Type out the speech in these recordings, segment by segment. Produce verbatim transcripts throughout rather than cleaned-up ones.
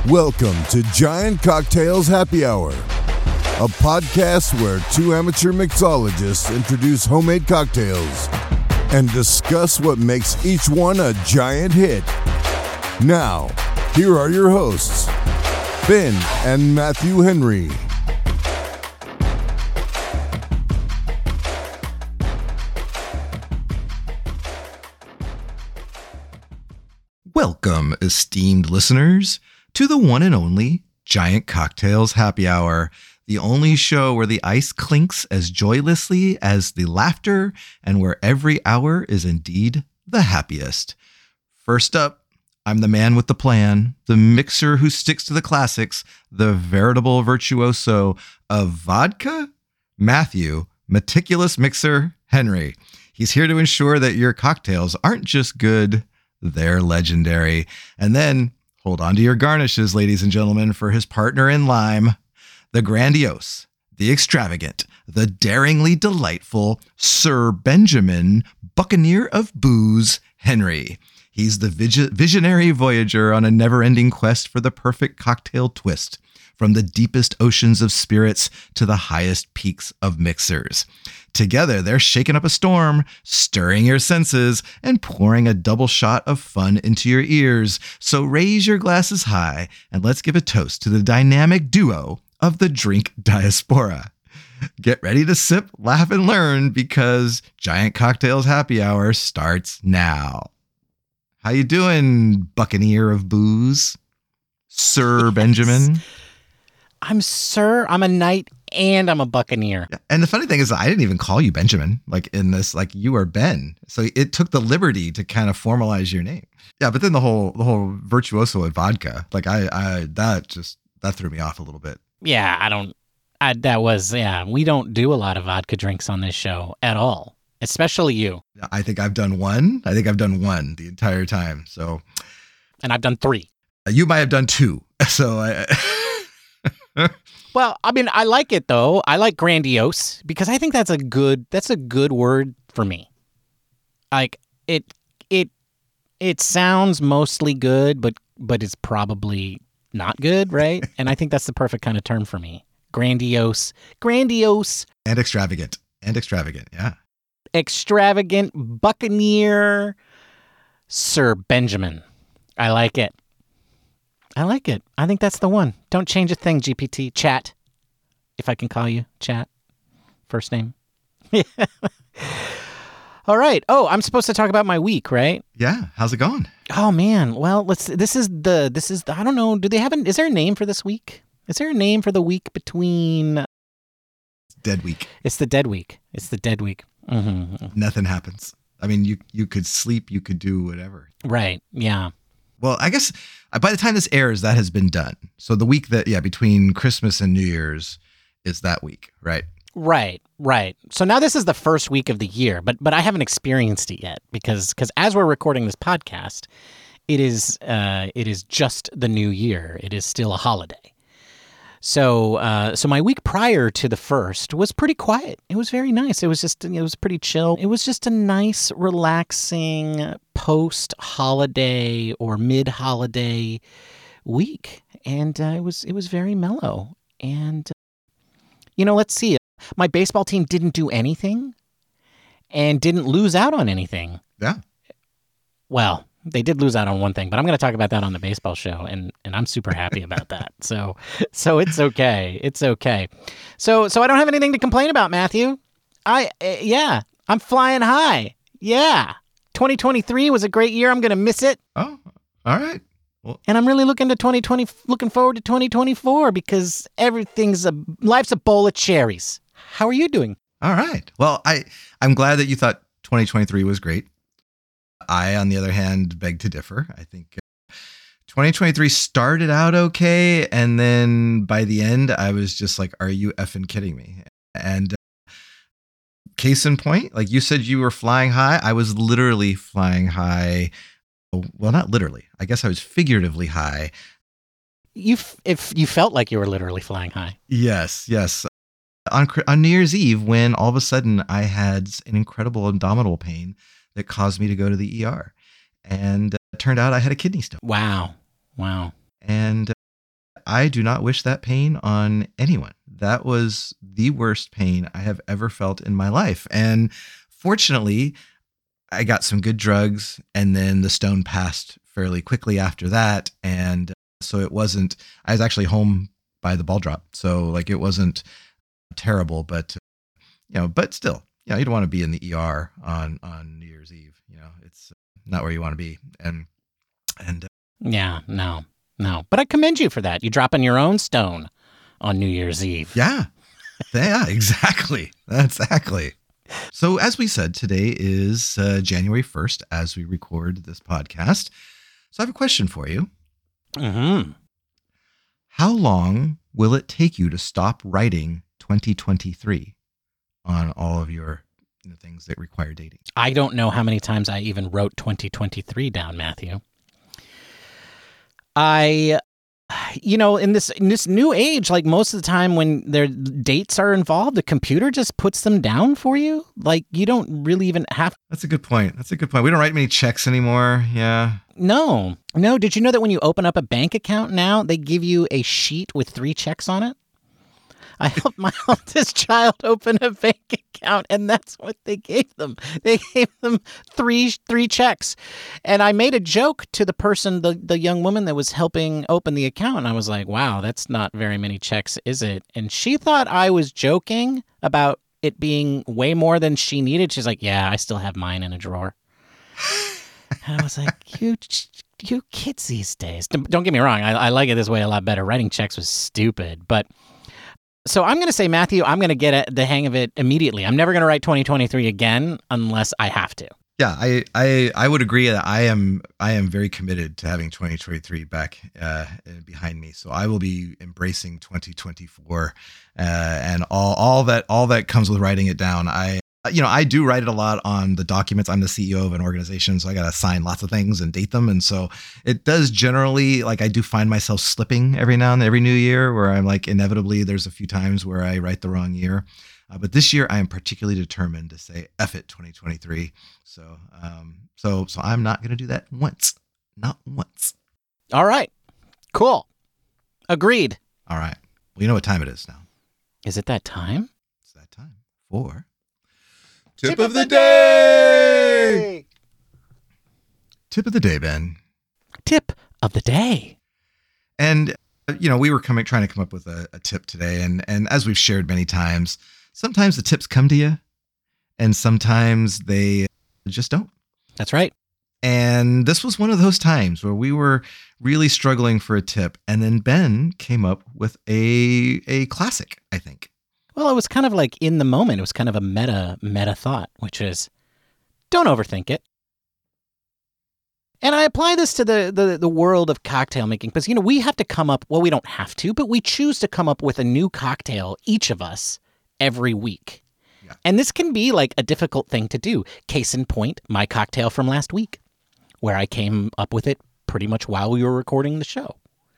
Welcome to Giant Cocktails Happy Hour, a podcast where two amateur mixologists introduce homemade cocktails and discuss what makes each one a giant hit. Now, here are your hosts, Ben and Matthew Henry. Welcome, esteemed listeners, to the one and only Giant Cocktails Happy Hour, the only show where the ice clinks as joylessly as the laughter and where every hour is indeed the happiest. First up, I'm the man with the plan, the mixer who sticks to the classics, the veritable virtuoso of vodka, Matthew, meticulous mixer, Henry. He's here to ensure that your cocktails aren't just good, they're legendary. And then hold on to your garnishes, ladies and gentlemen, for his partner in lime, the grandiose, the extravagant, the daringly delightful Sir Benjamin Buccaneer of Booze, Henry. He's the vis- visionary voyager on a never-ending quest for the perfect cocktail twist, from the deepest oceans of spirits to the highest peaks of mixers. Together, they're shaking up a storm, stirring your senses, and pouring a double shot of fun into your ears. So raise your glasses high, and let's give a toast to the dynamic duo of the drink diaspora. Get ready to sip, laugh, and learn, because Giant Cocktails Happy Hour starts now. How you doing, Buccaneer of Booze? Sir yes. Benjamin? I'm Sir, I'm a knight, and I'm a buccaneer. And the funny thing is, I didn't even call you Benjamin, like in this, like you are Ben. So it took the liberty to kind of formalize your name. Yeah, but then the whole the whole virtuoso at vodka, like I, I that just that threw me off a little bit. Yeah, I don't. I, that was yeah. We don't do a lot of vodka drinks on this show at all, especially you. I think I've done one. I think I've done one the entire time. So, and I've done three. You might have done two. So I. Well, I mean, I like it though. I like grandiose because I think that's a good that's a good word for me. Like it it it sounds mostly good, but but it's probably not good, right? And I think that's the perfect kind of term for me. Grandiose, grandiose, and extravagant, and extravagant, yeah. Extravagant Buccaneer, Sir Benjamin. I like it. I like it. I think that's the one. Don't change a thing, G P T. Chat. If I can call you Chat. First name. All right. Oh, I'm supposed to talk about my week, right? Yeah. How's it going? Oh man. Well, let's this is the this is the, I don't know. Do they have an is there a name for this week? Is there a name for the week between Dead week. It's the dead week. It's the dead week. Mm-hmm. Nothing happens. I mean, you you could sleep, you could do whatever. Right. Yeah. Well, I guess by the time this airs, that has been done. So the week that, yeah, between Christmas and New Year's is that week, right? Right, right. So now this is the first week of the year, but but I haven't experienced it yet because because as we're recording this podcast, it is uh, it is just the new year. It is still a holiday. So uh, so my week prior to the first was pretty quiet. It was very nice. It was just it was pretty chill. It was just a nice, relaxing post-holiday or mid-holiday week, and uh, it was it was very mellow. And uh, you know, let's see. My baseball team didn't do anything, and didn't lose out on anything. Yeah. Well. They did lose out on one thing, but I'm going to talk about that on the baseball show, and, and I'm super happy about that. So so it's okay. It's okay. So so I don't have anything to complain about, Matthew. I uh, yeah, I'm flying high. Yeah. twenty twenty-three was a great year. I'm going to miss it. Oh, all right. Well, and I'm really looking to twenty twenty looking forward to twenty twenty-four because everything's a life's a bowl of cherries. How are you doing? All right. Well, I I'm glad that you thought twenty twenty-three was great. I, on the other hand, beg to differ. I think twenty twenty-three started out okay, and then by the end, I was just like, are you effing kidding me? And uh, case in point, like you said you were flying high, I was literally flying high. Well, not literally. I guess I was figuratively high. You, f- if you felt like you were literally flying high. Yes, yes. On, on New Year's Eve, when all of a sudden I had an incredible abdominal pain that caused me to go to the E R. And uh, it turned out I had a kidney stone. Wow. Wow. And uh, I do not wish that pain on anyone. That was the worst pain I have ever felt in my life. And fortunately, I got some good drugs, and then the stone passed fairly quickly after that. And so it wasn't, I was actually home by the ball drop. So like it wasn't terrible, but you know, but still, you know, you don't want to be in the E R on, on New Year's Eve. You know, it's not where you want to be. And, and, uh, yeah, no, no, but I commend you for that. You dropping your own stone on New Year's Eve. Yeah. Yeah, exactly. Exactly. So as we said, today is uh, January first as we record this podcast. So I have a question for you. Mm-hmm. How long will it take you to stop writing twenty twenty-three on all of your you know, things that require dating? I don't know how many times I even wrote twenty twenty-three down, Matthew. I, you know, in this in this new age, like most of the time when their dates are involved, the computer just puts them down for you. Like you don't really even have. That's a good point. That's a good point. We don't write many checks anymore. Yeah. No, no. Did you know that when you open up a bank account now, they give you a sheet with three checks on it? I helped my oldest child open a bank account, and that's what they gave them. They gave them three three checks. And I made a joke to the person, the, the young woman that was helping open the account. And I was like, wow, that's not very many checks, is it? And she thought I was joking about it being way more than she needed. She's like, yeah, I still have mine in a drawer. And I was like, you you kids these days. Don't get me wrong. I, I like it this way a lot better. Writing checks was stupid, but... So I'm going to say, Matthew, I'm going to get the hang of it immediately. I'm never going to write twenty twenty-three again unless I have to. Yeah, I, I, I would agree that I am I am very committed to having twenty twenty-three back uh, behind me. So I will be embracing twenty twenty-four uh, and all all that all that comes with writing it down. I you know I do write it a lot on the documents. I'm the C E O of an organization, so I got to sign lots of things and date them. And so it does generally, like I do find myself slipping every now and every new year where I'm like inevitably there's a few times where I write the wrong year. Uh, but this year I am particularly determined to say F it twenty twenty-three. So um so so I'm not going to do that once. Not once. All right. Cool. Agreed. All right. Well, you know what time it is now. Is it that time? It's that time for Tip, Tip of, of the day. day. Tip of the day, Ben. Tip of the day. And you know, we were coming trying to come up with a, a tip today, and and as we've shared many times, sometimes the tips come to you, and sometimes they just don't. That's right. And this was one of those times where we were really struggling for a tip, and then Ben came up with a a classic, I think. Well, it was kind of like in the moment. It was kind of a meta meta thought, which is, don't overthink it. And I apply this to the, the, the world of cocktail making because, you know, we have to come up, well, we don't have to, but we choose to come up with a new cocktail, each of us, every week. Yeah. And this can be like a difficult thing to do. Case in point, my cocktail from last week, where I came up with it pretty much while we were recording the show.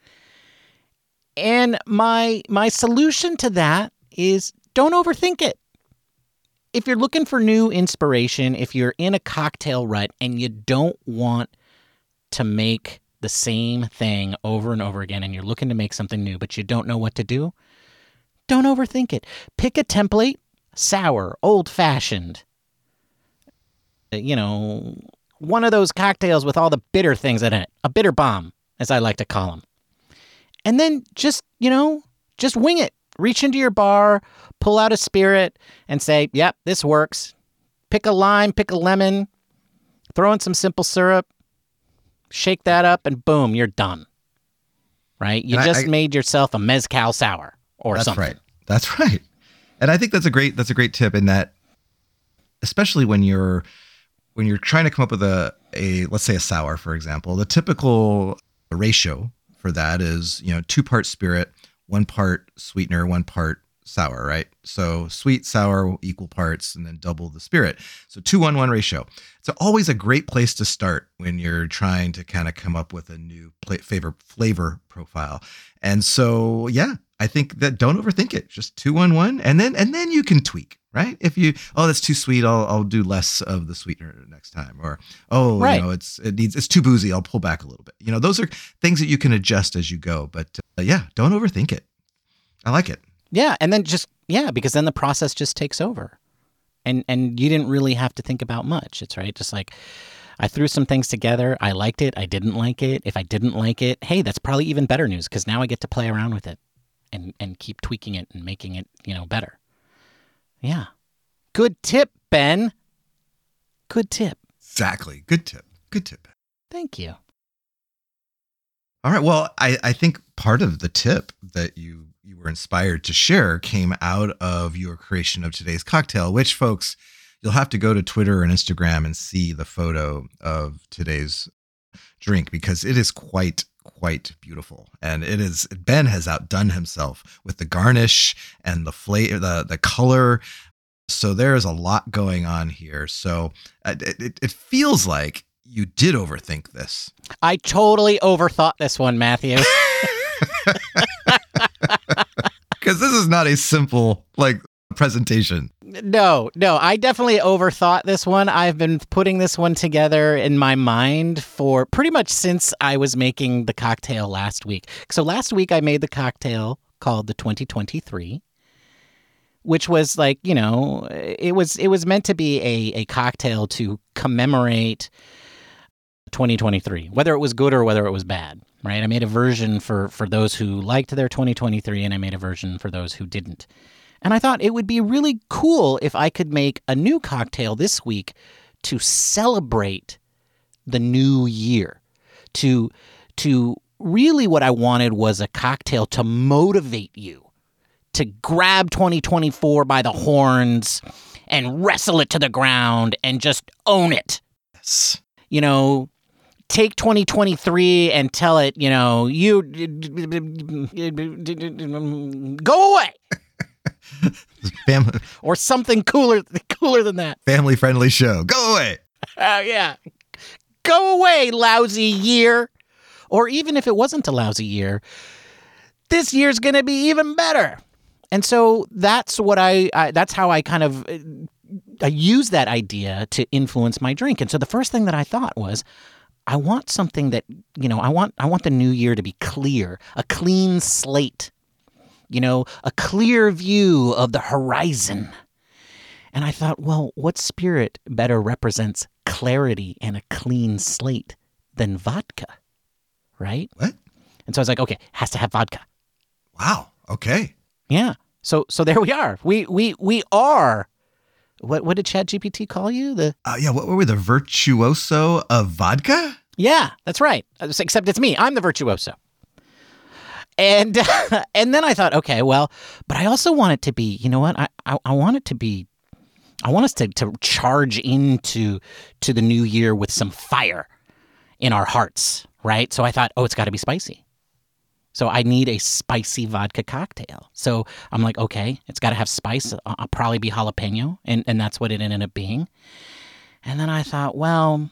And my my solution to that is don't overthink it. If you're looking for new inspiration, if you're in a cocktail rut and you don't want to make the same thing over and over again and you're looking to make something new, but you don't know what to do, don't overthink it. Pick a template, sour, old-fashioned, you know, one of those cocktails with all the bitter things in it, a bitter bomb, as I like to call them. And then just, you know, just wing it. Reach into your bar, pull out a spirit, and say, yep, this works. Pick a lime, pick a lemon, throw in some simple syrup, shake that up, and boom, you're done. Right? You and just I, I, made yourself a mezcal sour or that's something. That's right. That's right. And I think that's a great that's a great tip in that, especially when you're when you're trying to come up with a, a let's say a sour, for example, the typical ratio for that is, you know, two part spirit, one part sweetener, one part sour, right? So sweet, sour, equal parts, and then double the spirit. So two one one ratio. It's always a great place to start when you're trying to kind of come up with a new pla- flavor flavor profile. And so, yeah, I think that don't overthink it. Just two one one, and then and then you can tweak, right? If you oh that's too sweet, I'll I'll do less of the sweetener next time. Or oh Right. you know it's it needs it's too boozy, I'll pull back a little bit. You know, those are things that you can adjust as you go. But uh, yeah, don't overthink it. I like it. Yeah, and then just yeah, because then the process just takes over. And and you didn't really have to think about much. It's right, just like I threw some things together. I liked it. I didn't like it. If I didn't like it, hey, that's probably even better news because now I get to play around with it and and keep tweaking it and making it, you know, better. Yeah. Good tip, Ben. Good tip. Exactly. Good tip. Good tip. Thank you. All right. Well, I, I think part of the tip that you you were inspired to share came out of your creation of today's cocktail, which, folks, you'll have to go to Twitter and Instagram and see the photo of today's drink because it is quite, quite beautiful. And it is, Ben has outdone himself with the garnish and the flavor, the, the color. So there is a lot going on here. So uh, it, it feels like you did overthink this. I totally overthought this one, Matthew. Because this is not a simple, like, presentation. No, no, I definitely overthought this one. I've been putting this one together in my mind for pretty much since I was making the cocktail last week. So last week I made the cocktail called the twenty twenty-three, which was like, you know, it was it was meant to be a, a cocktail to commemorate twenty twenty-three, whether it was good or whether it was bad, right? I made a version for, for those who liked their twenty twenty-three, and I made a version for those who didn't. And I thought it would be really cool if I could make a new cocktail this week to celebrate the new year. To, to really what I wanted was a cocktail to motivate you, to grab twenty twenty-four by the horns and wrestle it to the ground and just own it. Yes. You know, take twenty twenty-three and tell it, you know, you go away. Family, or something cooler cooler than that. family friendly show. Go away. Oh, yeah. Go away, lousy year. Or even if it wasn't a lousy year, this year's going to be even better. And so that's what I, I that's how I kind of I use that idea to influence my drink. And so the first thing that I thought was, I want something that, you know, I want I want the new year to be clear, a clean slate, you know, a clear view of the horizon. And I thought, well, what spirit better represents clarity and a clean slate than vodka, right? What? And so I was like, okay, has to have vodka. Wow. Okay. Yeah. So so there we are. We we we are. What what did ChatGPT call you? The Uh, yeah. What were we? The virtuoso of vodka? Yeah, that's right. Except it's me. I'm the virtuoso. And and then I thought, okay, well, but I also want it to be, you know what? I I, I want it to be, I want us to, to charge into to the new year with some fire in our hearts, right? So I thought, oh, it's got to be spicy. So I need a spicy vodka cocktail. So I'm like, okay, it's got to have spice. I'll probably be jalapeno, and, and that's what it ended up being. And then I thought, well,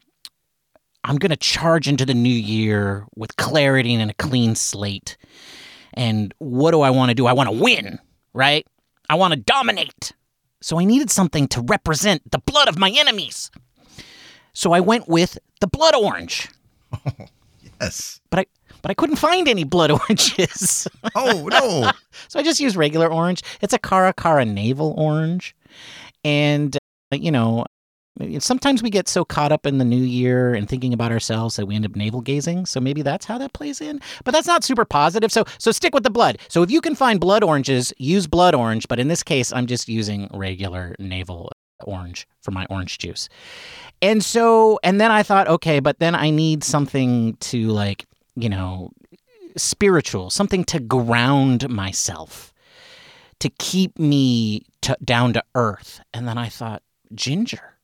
I'm going to charge into the new year with clarity and a clean slate. And what do I want to do? I want to win, right? I want to dominate. So I needed something to represent the blood of my enemies. So I went with the blood orange. Oh, yes. But I but I couldn't find any blood oranges. Oh, no. So I just used regular orange. It's a Cara Cara navel orange. And, uh, you know, sometimes we get so caught up in the new year and thinking about ourselves that we end up navel gazing. So maybe that's how that plays in. But that's not super positive. So so stick with the blood. So if you can find blood oranges, use blood orange. But in this case, I'm just using regular navel orange for my orange juice. And so, and then I thought, okay, but then I need something to, like, you know, spiritual, something to ground myself, to keep me to, down to earth. And then I thought, ginger.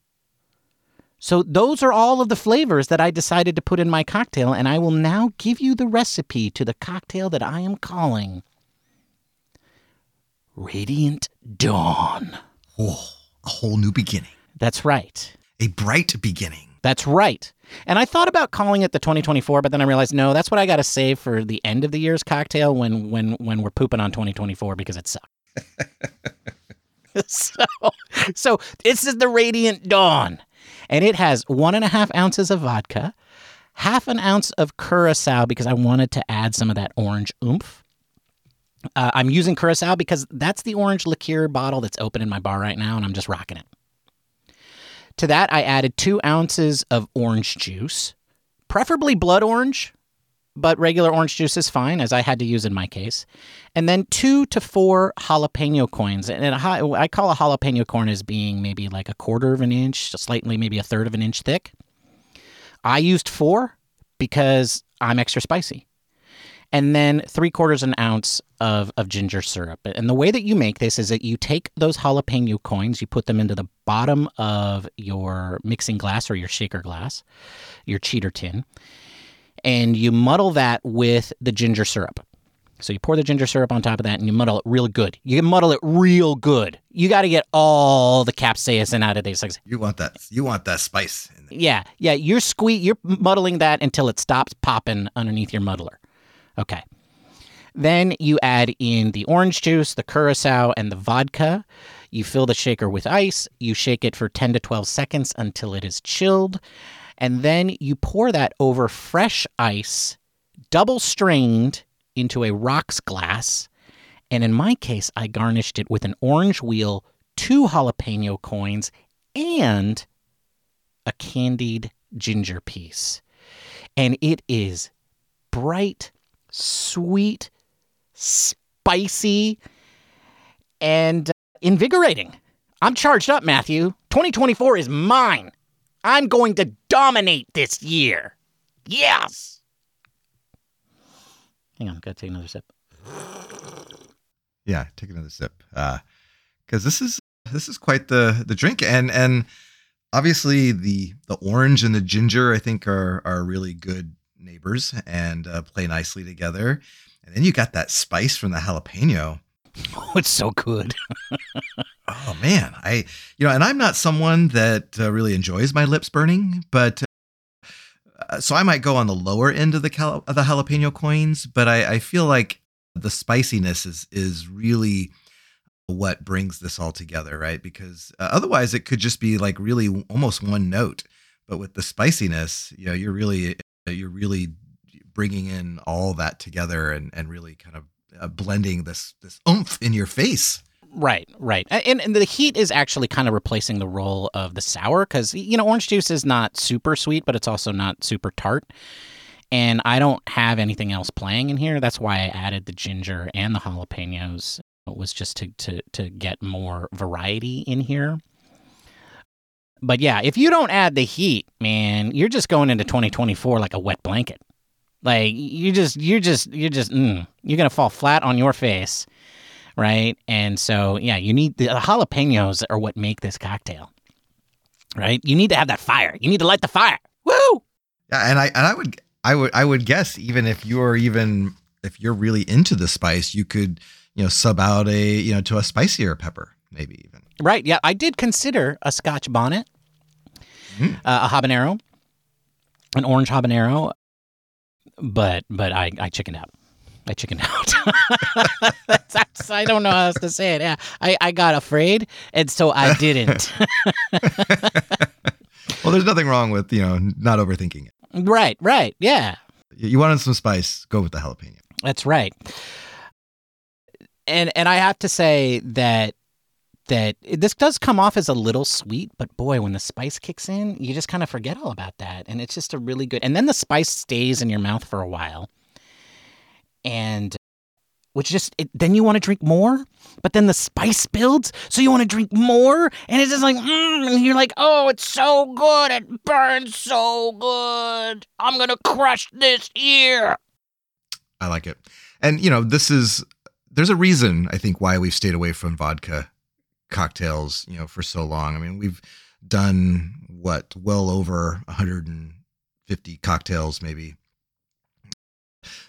So those are all of the flavors that I decided to put in my cocktail, and I will now give you the recipe to the cocktail that I am calling Radiant Dawn. Oh, a whole new beginning. That's right. A bright beginning. That's right. And I thought about calling it the twenty twenty-four, but then I realized, no, that's what I got to save for the end of the year's cocktail when when when we're pooping on twenty twenty-four because it sucks. so, so this is the Radiant Dawn, and it has one and a half ounces of vodka, half an ounce of Curacao because I wanted to add some of that orange oomph. Uh, I'm using Curacao because that's the orange liqueur bottle that's open in my bar right now, and I'm just rocking it. To that, I added two ounces of orange juice, preferably blood orange, but regular orange juice is fine, as I had to use in my case. And then two to four jalapeno coins. And a, I call a jalapeno corn as being maybe like a quarter of an inch, slightly maybe a third of an inch thick. I used four because I'm extra spicy. And then three quarters an ounce of, of ginger syrup. And the way that you make this is that you take those jalapeno coins, you put them into the bottom of your mixing glass or your shaker glass, your cheater tin, and you muddle that with the ginger syrup. So you pour the ginger syrup on top of that and you muddle it real good. You muddle it real good. You got to get all the capsaicin out of these. You want that. You want that spice in there. Yeah, yeah. You're sque- You're muddling that until it stops popping underneath your muddler. Okay. Then you add in the orange juice, the Curacao, and the vodka. You fill the shaker with ice. You shake it for ten to twelve seconds until it is chilled. And then you pour that over fresh ice, double strained into a rocks glass. And in my case, I garnished it with an orange wheel, two jalapeno coins, and a candied ginger piece. And it is bright, sweet, spicy, and invigorating. I'm charged up, Matthew. twenty twenty-four is mine. I'm going to dominate this year. Yes. Hang on, gotta take another sip. Yeah, take another sip. Uh, because this is this is quite the the drink, and and obviously the the orange and the ginger I think are are really good neighbors and uh, play nicely together. And then you got that spice from the jalapeno. Oh, it's so good. Oh man, I you know, and I'm not someone that uh, really enjoys my lips burning, but uh, so I might go on the lower end of the cal- of the jalapeno coins, but I, I feel like the spiciness is is really what brings this all together, right? Because uh, otherwise it could just be like really almost one note, but with the spiciness, you know, you're really you're really bringing in all that together and, and really kind of uh, blending this this oomph in your face. Right, right. And, and the heat is actually kind of replacing the role of the sour because, you know, orange juice is not super sweet, but it's also not super tart. And I don't have anything else playing in here. That's why I added the ginger and the jalapenos. It was just to, to, to get more variety in here. But yeah, if you don't add the heat, man, you're just going into twenty twenty-four like a wet blanket. Like you just, you're just, you're just, mm, you're going to fall flat on your face. Right. And so, yeah, you need the, the jalapenos are what make this cocktail. Right. You need to have that fire. You need to light the fire. Woo. Yeah. And I, and I would, I would, I would guess even if you're even, if you're really into the spice, you could, you know, sub out a, you know, to a spicier pepper, maybe even. Right. Yeah. I did consider a Scotch bonnet, mm. uh, a habanero, an orange habanero, but, but I, I chickened out. I chickened out. That's, I don't know how else to say it. Yeah, I, I got afraid, and so I didn't. Well, there's nothing wrong with, you know, not overthinking it. Right, right, yeah. You wanted some spice, go with the jalapeno. That's right. And and I have to say that that this does come off as a little sweet, but boy, when the spice kicks in, you just kind of forget all about that, and it's just a really good. And then the spice stays in your mouth for a while. And which just, it, then you want to drink more, but then the spice builds, so you want to drink more, and it's just like, mm, and you're like, oh, it's so good, it burns so good, I'm going to crush this year. I like it. And, you know, this is, there's a reason, I think, why we've stayed away from vodka cocktails, you know, for so long. I mean, we've done, what, well over one hundred fifty cocktails, maybe.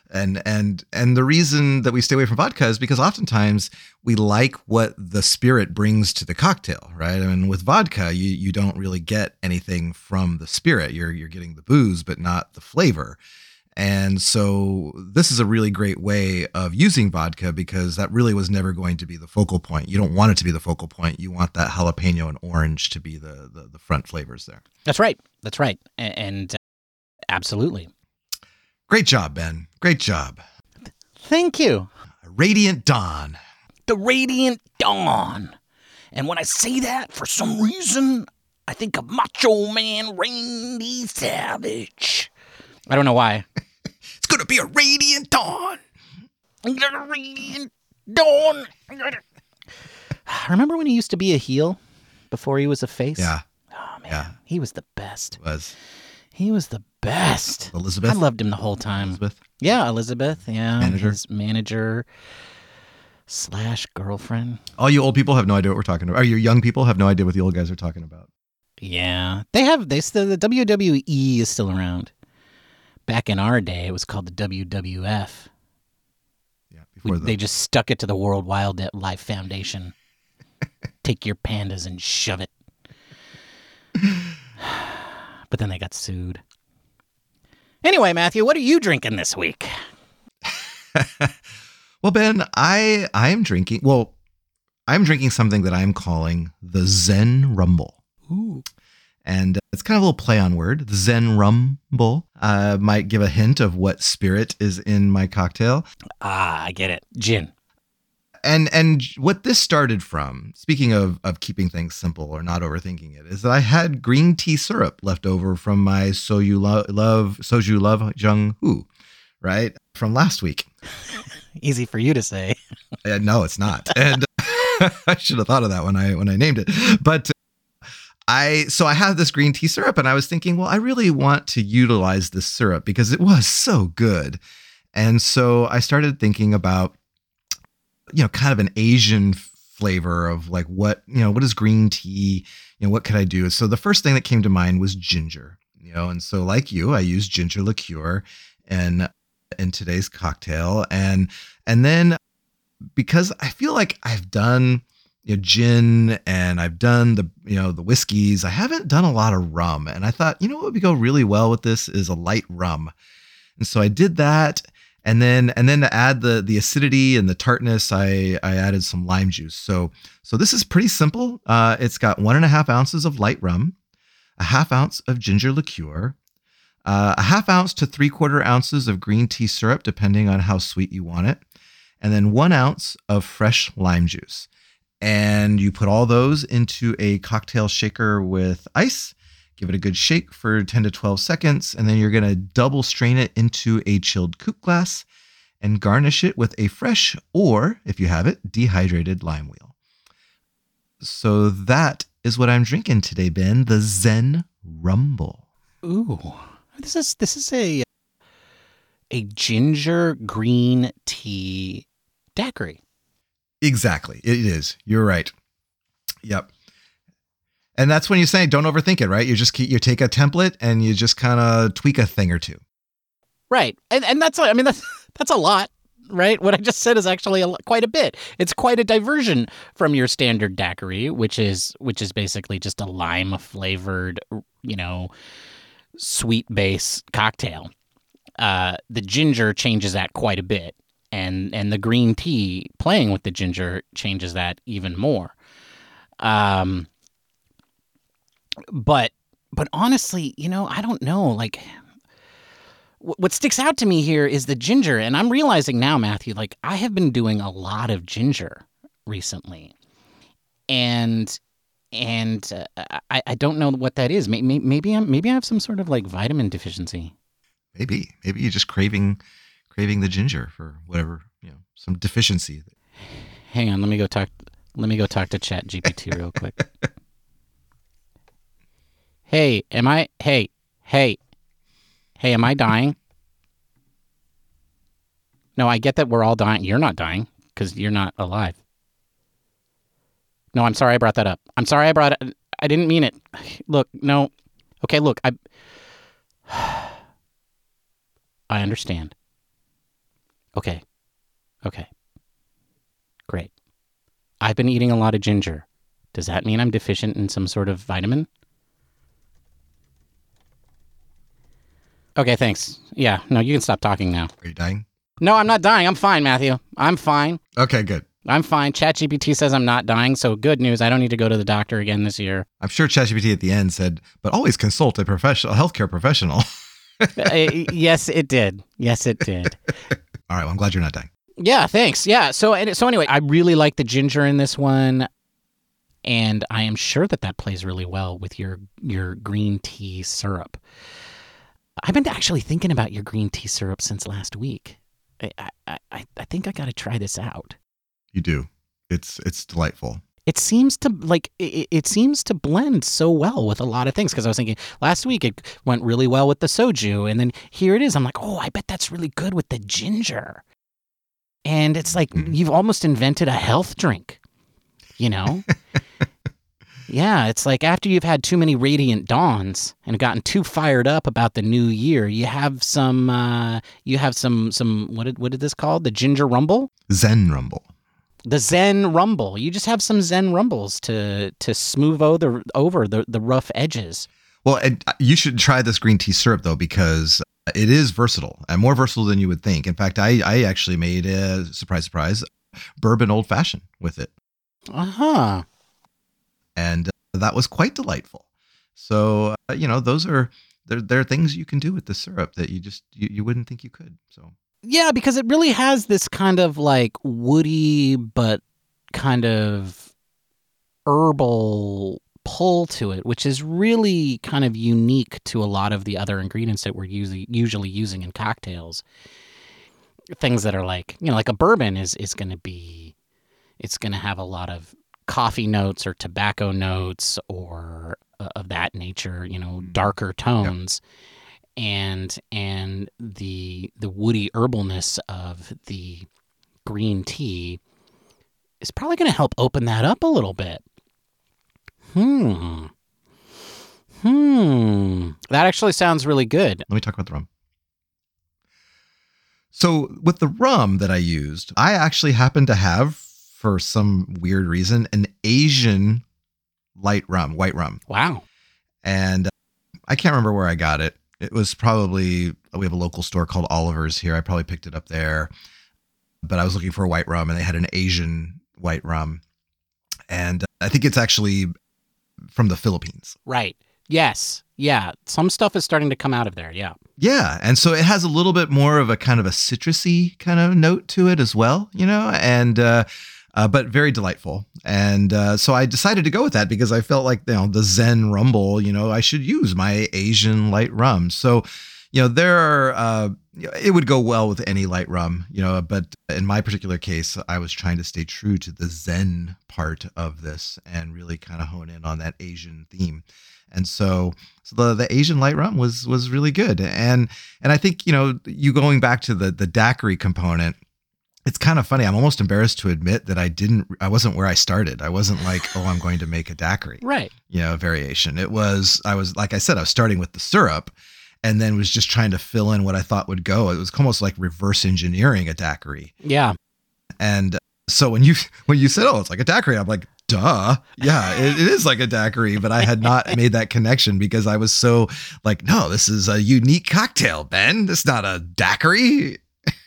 And and and the reason that we stay away from vodka is because oftentimes we like what the spirit brings to the cocktail, right? I mean, with vodka, you you don't really get anything from the spirit. You're you're getting the booze, but not the flavor. And so this is a really great way of using vodka because that really was never going to be the focal point. You don't want it to be the focal point. You want that jalapeno and orange to be the the, the front flavors there. That's right. That's right. And, and uh, absolutely. Great job, Ben. Great job. Thank you. Radiant Dawn. The Radiant Dawn. And when I say that, for some reason, I think of Macho Man Randy Savage. I don't know why. It's going to be a Radiant Dawn. I got a Radiant Dawn. Remember when he used to be a heel before he was a face? Yeah. Oh, man. Yeah. He was the best. It was. He was the best. Elizabeth? I loved him the whole time. Elizabeth? Yeah, Elizabeth. Yeah. Manager? His manager slash girlfriend. All you old people have no idea what we're talking about. Or you young people have no idea what the old guys are talking about. Yeah. They have, they still, the W W E is still around. Back in our day, it was called the W W F. Yeah, before we, the... They just stuck it to the World Wildlife Foundation. Take your pandas and shove it. But then they got sued. Anyway, Matthew, what are you drinking this week? Well, Ben, I I am drinking. Well, I'm drinking something that I'm calling the Zen Rumble. Ooh. And it's kind of a little play on word. The Zen Rumble uh, might give a hint of what spirit is in my cocktail. Ah, I get it. Gin. And and what this started from, speaking of, of keeping things simple or not overthinking it, is that I had green tea syrup left over from my So You Lo- Love Soju Love Jung Hu, right? From last week. Easy for you to say. Uh, no, it's not. And I should have thought of that when I when I named it. But I so I had this green tea syrup and I was thinking, well, I really want to utilize this syrup because it was so good. And so I started thinking about, you know, kind of an Asian flavor of like what, you know, what is green tea? You know, what could I do? So the first thing that came to mind was ginger, you know, and so like you, I used ginger liqueur in in today's cocktail. And and then because I feel like I've done, you know, gin and I've done the, you know, the whiskeys, I haven't done a lot of rum. And I thought, you know, what would go really well with this is a light rum. And so I did that. And then, and then to add the the acidity and the tartness, I I added some lime juice. So so this is pretty simple. Uh, it's got one and a half ounces of light rum, a half ounce of ginger liqueur, uh, a half ounce to three quarter ounces of green tea syrup, depending on how sweet you want it, and then one ounce of fresh lime juice. And you put all those into a cocktail shaker with ice. Give it a good shake for ten to twelve seconds, and then you're going to double strain it into a chilled coupe glass and garnish it with a fresh or, if you have it, dehydrated lime wheel. So that is what I'm drinking today, Ben, the Zen Rumble. Ooh, this is this is a a ginger green tea daiquiri. Exactly, it is. You're right. Yep. And that's when you say, don't overthink it, right? You just keep, you take a template and you just kind of tweak a thing or two. Right. And and that's, I mean, that's, that's a lot, right? What I just said is actually a, quite a bit. It's quite a diversion from your standard daiquiri, which is, which is basically just a lime flavored, you know, sweet base cocktail. Uh, the ginger changes that quite a bit. And, and the green tea playing with the ginger changes that even more. Um, But, but honestly, you know, I don't know, like, w- what sticks out to me here is the ginger. And I'm realizing now, Matthew, like, I have been doing a lot of ginger recently. And, and uh, I, I don't know what that is. Maybe, maybe I'm, maybe I have some sort of like vitamin deficiency. Maybe, maybe you're just craving, craving the ginger for whatever, you know, some deficiency. Hang on. Let me go talk, let me go talk to Chat G P T real quick. Hey, am I, hey, hey, hey, am I dying? No, I get that we're all dying. You're not dying because you're not alive. No, I'm sorry I brought that up. I'm sorry I brought it. I didn't mean it. Look, no. Okay, look, I, I understand. Okay. Okay. Great. I've been eating a lot of ginger. Does that mean I'm deficient in some sort of vitamin? Okay, thanks. Yeah, no, you can stop talking now. Are you dying? No, I'm not dying. I'm fine, Matthew. I'm fine. Okay, good. I'm fine. ChatGPT says I'm not dying, so good news. I don't need to go to the doctor again this year. I'm sure ChatGPT at the end said, but always consult a professional, a healthcare professional. uh, yes, it did. Yes, it did. All right, well, I'm glad you're not dying. Yeah, thanks. Yeah, so and so anyway, I really like the ginger in this one, and I am sure that that plays really well with your your green tea syrup. I've been actually thinking about your green tea syrup since last week. I I, I, I think I got to try this out. You do. It's it's delightful. It seems to like it, it seems to blend so well with a lot of things, because I was thinking last week it went really well with the soju, and then here it is. I'm like, oh, I bet that's really good with the ginger. And it's like mm-hmm. you've almost invented a health drink, you know? Yeah, it's like after you've had too many radiant dawns and gotten too fired up about the new year, you have some uh, you have some some what did what did this called? The ginger rumble? Zen rumble. The Zen rumble. You just have some Zen rumbles to to smooth over, over the, the rough edges. Well, and you should try this green tea syrup, though, because it is versatile and more versatile than you would think. In fact, I, I actually made a, surprise, surprise, bourbon old fashioned with it. Uh-huh. And uh, that was quite delightful. So, uh, you know, those are, there, there are things you can do with the syrup that you just, you, you wouldn't think you could. So. Yeah, because it really has this kind of like woody, but kind of herbal pull to it, which is really kind of unique to a lot of the other ingredients that we're usually usually using in cocktails. Things that are like, you know, like a bourbon is is going to be, it's going to have a lot of coffee notes or tobacco notes or uh, of that nature, you know, darker tones. Yep. And and the the woody herbalness of the green tea is probably going to help open that up a little bit. Hmm. Hmm. That actually sounds really good. Let me talk about the rum. So with the rum that I used, I actually happened to have, for some weird reason, an Asian light rum, white rum. Wow. And I can't remember where I got it. It was probably, we have a local store called Oliver's here. I probably picked it up there, but I was looking for a white rum and they had an Asian white rum. And I think it's actually from the Philippines. Right. Yes. Yeah. Some stuff is starting to come out of there. Yeah. Yeah. And so it has a little bit more of a kind of a citrusy kind of note to it as well, you know, and, uh, Uh, but very delightful. And uh, so I decided to go with that because I felt like, you know, the Zen rumble, you know, I should use my Asian light rum. So, you know, there are, uh, it would go well with any light rum, you know, but in my particular case, I was trying to stay true to the Zen part of this and really kind of hone in on that Asian theme. And so, so the, the Asian light rum was, was really good. And, and I think, you know, you going back to the, the daiquiri component, it's kind of funny. I'm almost embarrassed to admit that I didn't, I wasn't where I started. I wasn't like, oh, I'm going to make a daiquiri. Right. You know, variation. It was, I was, like I said, I was starting with the syrup and then was just trying to fill in what I thought would go. It was almost like reverse engineering a daiquiri. Yeah. And so when you, when you said, oh, it's like a daiquiri, I'm like, duh. Yeah, it, it is like a daiquiri, but I had not made that connection because I was so like, no, this is a unique cocktail, Ben. This is not a daiquiri.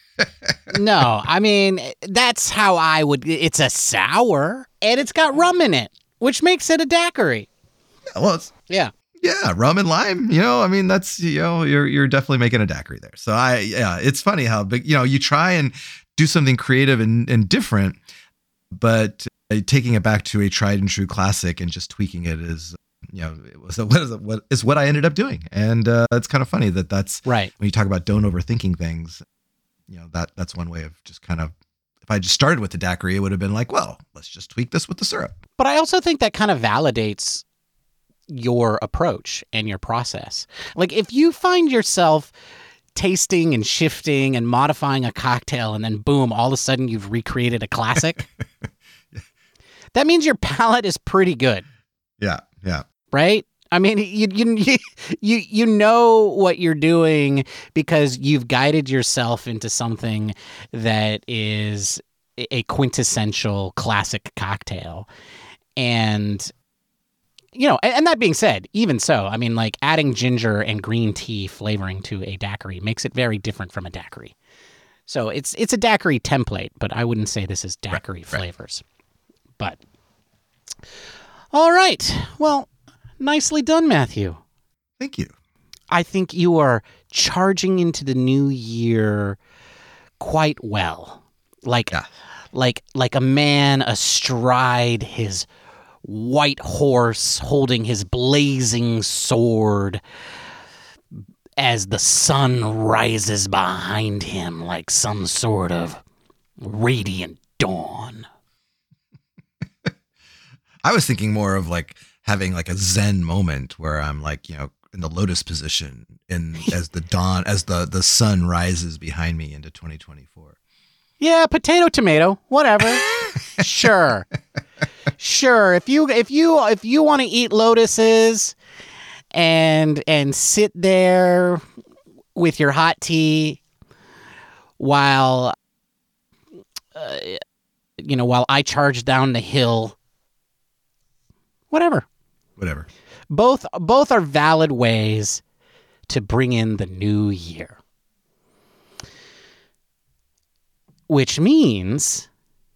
No, I mean, that's how I would, it's a sour and it's got rum in it, which makes it a daiquiri. Yeah, well, it's, yeah. Yeah, rum and lime, you know, I mean, that's, you know, you're you're definitely making a daiquiri there. So I, yeah, it's funny how big, you know, you try and do something creative and, and different, but uh, taking it back to a tried and true classic and just tweaking it is, you know, it was what is it, what is what I ended up doing. And uh, it's kind of funny that that's right. When you talk about don't overthinking things, you know, that that's one way of just kind of, if I just started with the daiquiri, it would have been like, well, let's just tweak this with the syrup. But I also think that kind of validates your approach and your process. Like if you find yourself tasting and shifting and modifying a cocktail and then boom, all of a sudden you've recreated a classic, yeah. That means your palate is pretty good. Yeah, yeah. Right? I mean, you you you you know what you're doing because you've guided yourself into something that is a quintessential classic cocktail. And you know, and, and that being said, even so, I mean, like adding ginger and green tea flavoring to a daiquiri makes it very different from a daiquiri. So it's it's a daiquiri template, but I wouldn't say this is daiquiri right, flavors. Right. But all right, well. Nicely done, Matthew. Thank you. I think you are charging into the new year quite well. Like, yeah. like, like a man astride his white horse, holding his blazing sword as the sun rises behind him like some sort of radiant dawn. I was thinking more of like having like a Zen moment where I'm like, you know, in the lotus position in as the dawn, as the, the sun rises behind me into twenty twenty-four. Yeah. Potato, tomato, whatever. Sure. Sure. If you, if you, if you want to eat lotuses and, and sit there with your hot tea while, uh, you know, while I charge down the hill, whatever. Whatever. Both both are valid ways to bring in the new year. Which means,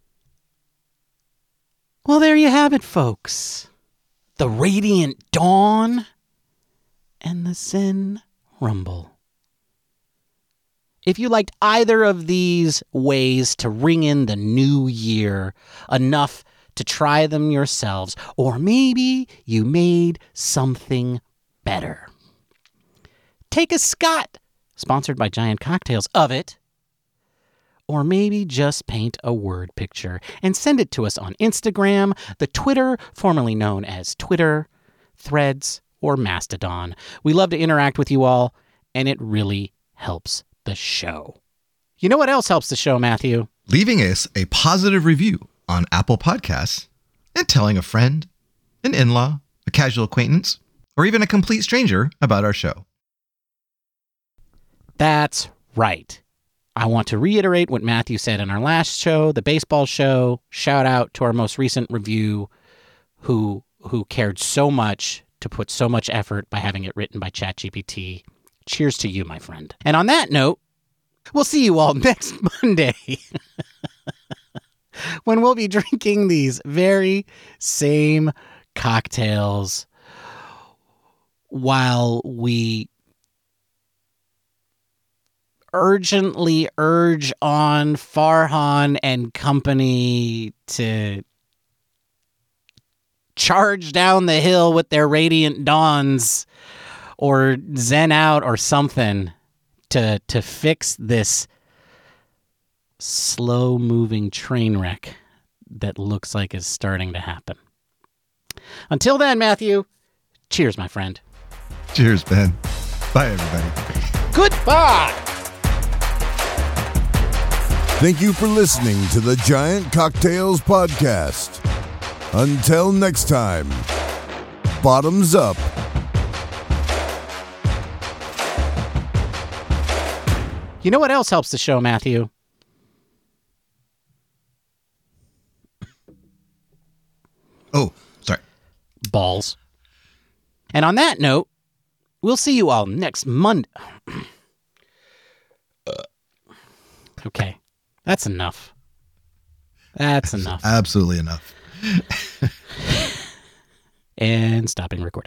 well, there you have it, folks. The radiant dawn and the Zen rumble. If you liked either of these ways to ring in the new year enough to try them yourselves, or maybe you made something better, take a Scott, sponsored by Giant Cocktails, of it, or maybe just paint a word picture and send it to us on Instagram, the Twitter, formerly known as Twitter, Threads, or Mastodon. We love to interact with you all, and it really helps the show. You know what else helps the show, Matthew? Leaving us a positive review on Apple Podcasts and telling a friend, an in-law, a casual acquaintance, or even a complete stranger about our show. That's right. I want to reiterate what Matthew said in our last show, the baseball show. Shout out to our most recent review who who cared so much to put so much effort by having it written by ChatGPT. Cheers to you, my friend. And on that note, we'll see you all next Monday when we'll be drinking these very same cocktails while we urgently urge on Farhan and company to charge down the hill with their radiant dawns or zen out or something to to fix this slow-moving train wreck that looks like is starting to happen. Until then, Matthew, cheers, my friend. Cheers, Ben. Bye, everybody. Goodbye. Thank you for listening to the Giant Cocktails Podcast. Until next time, bottoms up. You know what else helps the show, Matthew? Oh, sorry. Balls. And on that note, we'll see you all next Monday. Okay. That's enough. That's enough. Absolutely enough. And stopping recording.